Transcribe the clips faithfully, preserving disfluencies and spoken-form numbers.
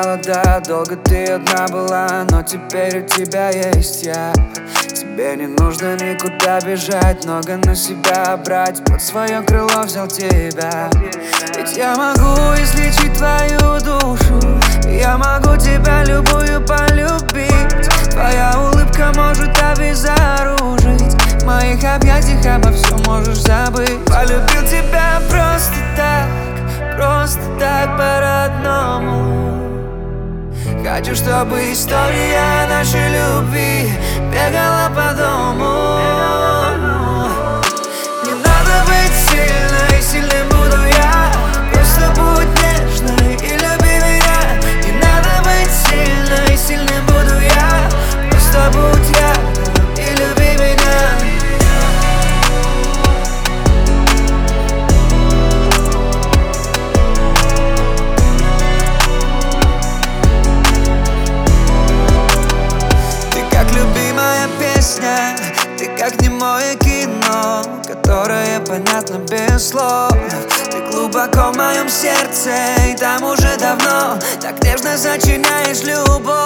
скучала, да, долго ты одна была, но теперь у тебя есть я. Тебе не нужно никуда бежать, много на себя брать, под свое крыло взял тебя. Ведь я могу излечить твою душу, я могу тебя любую полюбить. Твоя улыбка может обезоружить, в моих объятиях обо всем можешь забыть. Полюбил тебя просто так, просто так по-родному. Хочу, чтобы история нашей любви бегала по дому. Не надо быть сильной, сильным буду я. Просто будь нежной и люби меня. Не надо быть сильной, сильным буду я. Просто будь рядом и люби меня. Ты как немое кино, которое понятно без слов. Ты глубоко в моем сердце, и там уже давно так нежно сочиняешь любовь.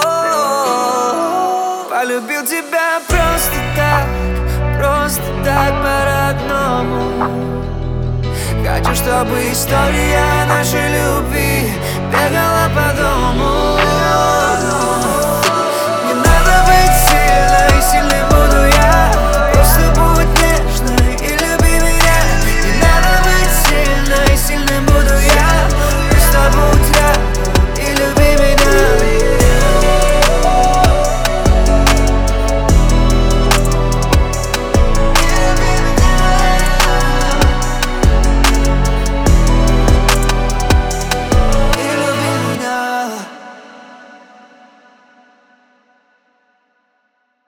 Полюбил тебя просто так, просто так по-родному. Хочу, чтобы история нашей любви бегала по дому.